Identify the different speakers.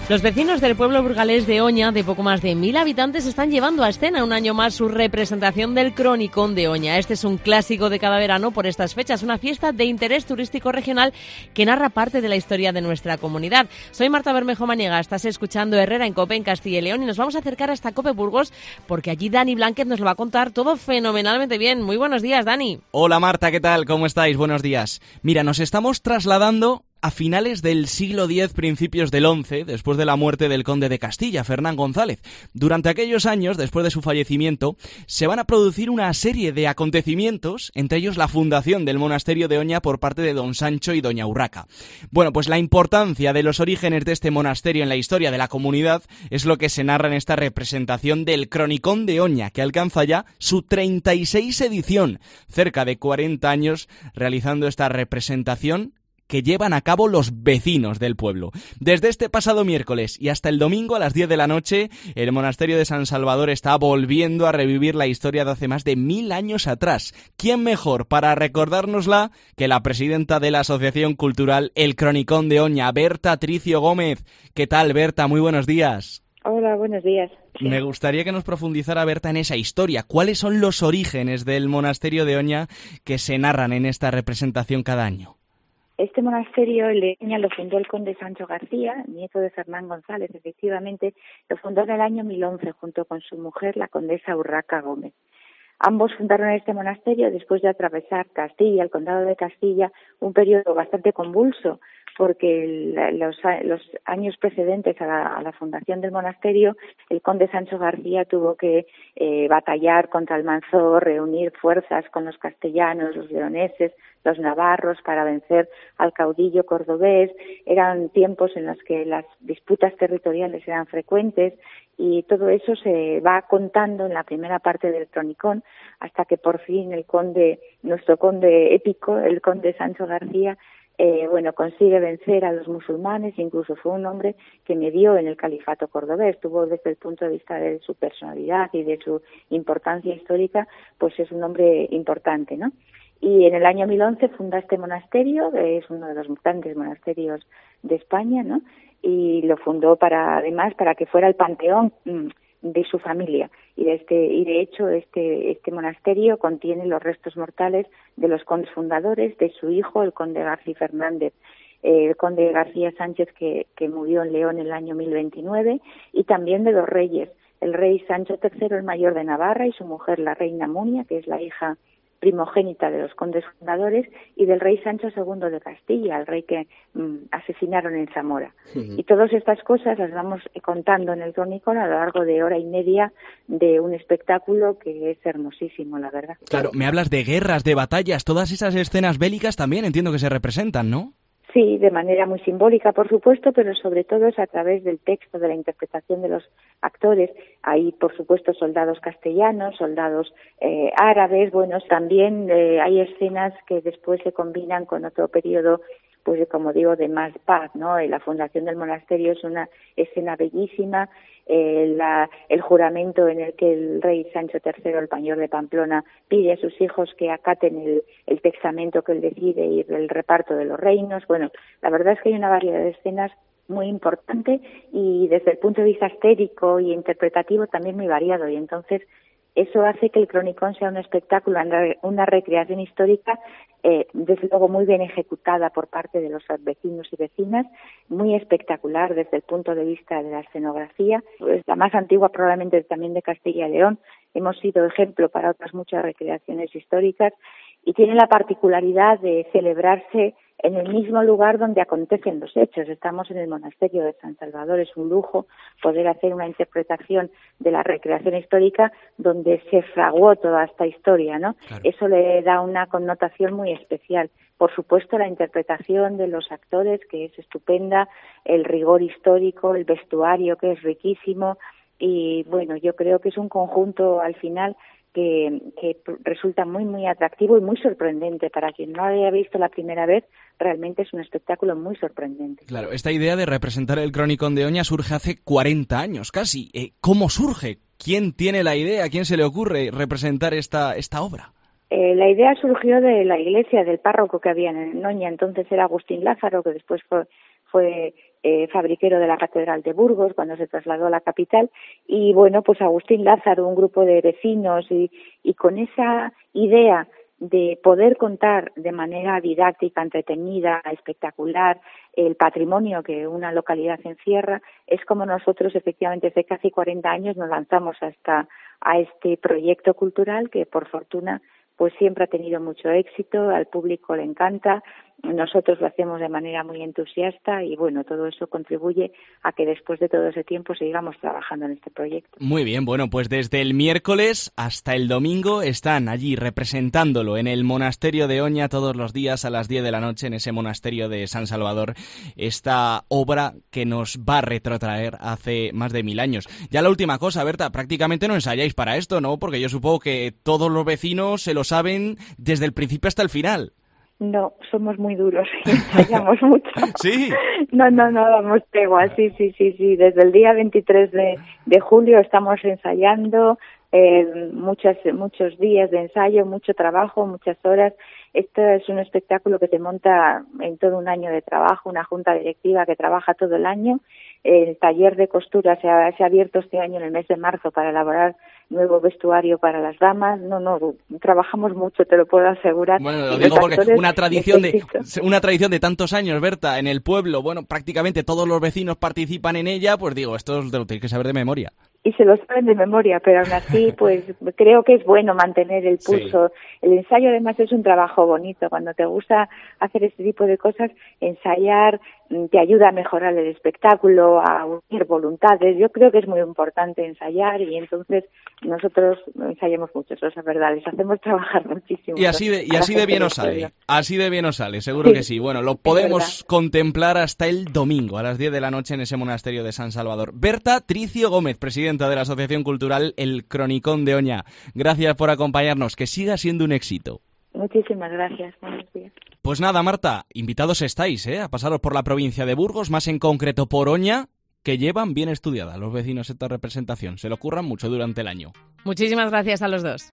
Speaker 1: Los vecinos del pueblo burgalés de Oña, de poco más de 1000 habitantes, están llevando a escena un año más su representación del Cronicón de Oña. Este es un clásico de cada verano por estas fechas, una fiesta de interés turístico regional que narra parte de la historia de nuestra comunidad. Soy Marta Bermejo Maniega, estás escuchando Herrera en COPE en Castilla y León y nos vamos a acercar hasta COPE Burgos porque allí Dani Blanquet nos lo va a contar todo fenomenalmente bien. Muy buenos días, Dani.
Speaker 2: Hola Marta, ¿qué tal? ¿Cómo estáis? Buenos días. Mira, nos estamos trasladando a finales del siglo X, principios del XI, después de la muerte del conde de Castilla, Fernán González. Durante aquellos años, después de su fallecimiento, se van a producir una serie de acontecimientos, entre ellos la fundación del monasterio de Oña por parte de don Sancho y doña Urraca. Bueno, pues la importancia de los orígenes de este monasterio en la historia de la comunidad es lo que se narra en esta representación del Cronicón de Oña, que alcanza ya su 36 edición, cerca de 40 años realizando esta representación que llevan a cabo los vecinos del pueblo. Desde este pasado miércoles y hasta el domingo a las 10 de la noche, el monasterio de San Salvador está volviendo a revivir la historia de hace más de 1000 años atrás. ¿Quién mejor para recordárnosla que la presidenta de la Asociación Cultural El Cronicón de Oña, Berta Tricio Gómez? ¿Qué tal, Berta? Muy buenos días.
Speaker 3: Hola, buenos días. Sí.
Speaker 2: Me gustaría que nos profundizara, Berta, en esa historia. ¿Cuáles son los orígenes del monasterio de Oña que se narran en esta representación cada año?
Speaker 3: Este monasterio, el de Oña, lo fundó el conde Sancho García, nieto de Fernán González, efectivamente. Lo fundó en el año 1011 junto con su mujer, la condesa Urraca Gómez. Ambos fundaron este monasterio después de atravesar Castilla, el condado de Castilla, un periodo bastante convulso, porque los años precedentes a la fundación del monasterio, el conde Sancho García tuvo que batallar contra Almanzor, reunir fuerzas con los castellanos, los leoneses, los navarros para vencer al caudillo cordobés. Eran tiempos en los que las disputas territoriales eran frecuentes y todo eso se va contando en la primera parte del cronicón hasta que por fin el conde, nuestro conde épico, el conde Sancho García, consigue vencer a los musulmanes. Incluso fue un hombre que medió en el califato cordobés. Tuvo, desde el punto de vista de su personalidad y de su importancia histórica, pues es un hombre importante, ¿no? Y en el año 1011 funda este monasterio, que es uno de los grandes monasterios de España, ¿no? Y lo fundó para que fuera el panteón de su familia. Y de hecho este monasterio contiene los restos mortales de los condes fundadores, de su hijo, el conde García Fernández, el conde García Sánchez, que murió en León en el año 1029, y también de los reyes, el rey Sancho III, el mayor de Navarra, y su mujer, la reina Munia, que es la hija primogénita de los condes fundadores, y del rey Sancho II de Castilla, el rey que asesinaron en Zamora. Y todas estas cosas las vamos contando en el cronicón a lo largo de hora y media de un espectáculo que es hermosísimo, la verdad.
Speaker 2: Claro, me hablas de guerras, de batallas, todas esas escenas bélicas también entiendo que se representan, ¿no?
Speaker 3: Sí, de manera muy simbólica, por supuesto, pero sobre todo es a través del texto, de la interpretación de los actores. Hay, por supuesto, soldados castellanos, soldados árabes. Bueno, también hay escenas que después se combinan con otro periodo, pues como digo, de más paz, ¿no? La fundación del monasterio es una escena bellísima. El juramento en el que el rey Sancho III, el mayor de Pamplona, pide a sus hijos que acaten el testamento que él decide y el reparto de los reinos. Bueno, la verdad es que hay una variedad de escenas muy importante y desde el punto de vista estético y interpretativo también muy variado, y entonces eso hace que el cronicón sea un espectáculo, una recreación histórica, desde luego muy bien ejecutada por parte de los vecinos y vecinas, muy espectacular desde el punto de vista de la escenografía. Es la más antigua probablemente también de Castilla y León. Hemos sido ejemplo para otras muchas recreaciones históricas y tiene la particularidad de celebrarse en el mismo lugar donde acontecen los hechos. Estamos en el monasterio de San Salvador, es un lujo poder hacer una interpretación de la recreación histórica donde se fraguó toda esta historia, ¿no? Claro. Eso le da una connotación muy especial. Por supuesto, la interpretación de los actores, que es estupenda, el rigor histórico, el vestuario, que es riquísimo, y bueno, yo creo que es un conjunto al final que resulta muy, muy atractivo y muy sorprendente. Para quien no lo haya visto la primera vez, realmente es un espectáculo muy sorprendente.
Speaker 2: Claro, esta idea de representar el Cronicón de Oña surge hace 40 años casi. ¿Cómo surge? ¿Quién tiene la idea? ¿A quién se le ocurre representar esta obra?
Speaker 3: La idea surgió de la iglesia, del párroco que había en Oña. Entonces era Agustín Lázaro, que después fue fabriquero de la Catedral de Burgos cuando se trasladó a la capital, y bueno, pues Agustín Lázaro, un grupo de vecinos, y con esa idea de poder contar de manera didáctica, entretenida, espectacular, el patrimonio que una localidad encierra, es como nosotros efectivamente hace casi 40 años nos lanzamos a este proyecto cultural que por fortuna pues siempre ha tenido mucho éxito, al público le encanta, nosotros lo hacemos de manera muy entusiasta y bueno, todo eso contribuye a que después de todo ese tiempo sigamos trabajando en este proyecto.
Speaker 2: Muy bien, bueno, pues desde el miércoles hasta el domingo están allí representándolo en el monasterio de Oña todos los días a las 10 de la noche en ese monasterio de San Salvador, esta obra que nos va a retrotraer hace más de 1000 años. Ya la última cosa, Berta, prácticamente no ensayáis para esto, ¿no? Porque yo supongo que todos los vecinos se lo saben desde el principio hasta el final.
Speaker 3: No, somos muy duros y ensayamos mucho.
Speaker 2: ¿Sí?
Speaker 3: No damos tregua, sí. Desde el día 23 de julio estamos ensayando, muchos días de ensayo, mucho trabajo, muchas horas. Esto es un espectáculo que se monta en todo un año de trabajo, una junta directiva que trabaja todo el año. El taller de costura se ha abierto este año en el mes de marzo para elaborar nuevo vestuario para las damas. No, trabajamos mucho, te lo puedo asegurar.
Speaker 2: Bueno, lo digo porque una tradición de tantos años, Berta, en el pueblo, bueno, prácticamente todos los vecinos participan en ella, pues digo, esto lo tenéis que saber de memoria.
Speaker 3: Y se lo saben de memoria, pero aún así, pues creo que es bueno mantener el pulso. Sí. El ensayo además es un trabajo bonito. Cuando te gusta hacer este tipo de cosas, ensayar te ayuda a mejorar el espectáculo, a unir voluntades. Yo creo que es muy importante ensayar y entonces nosotros ensayamos mucho, eso es verdad, les hacemos trabajar muchísimo.
Speaker 2: Y así de bien os sale, seguro que sí. Bueno, lo podemos contemplar hasta el domingo a las 10 de la noche en ese monasterio de San Salvador. Berta Tricio Gómez, presidenta de la Asociación Cultural El Cronicón de Oña. Gracias por acompañarnos, que siga siendo un éxito.
Speaker 3: Muchísimas gracias, buenos días.
Speaker 2: Pues nada, Marta, invitados estáis, a pasaros por la provincia de Burgos, más en concreto por Oña, que llevan bien estudiada los vecinos esta representación. Se lo curran mucho durante el año.
Speaker 1: Muchísimas gracias a los dos.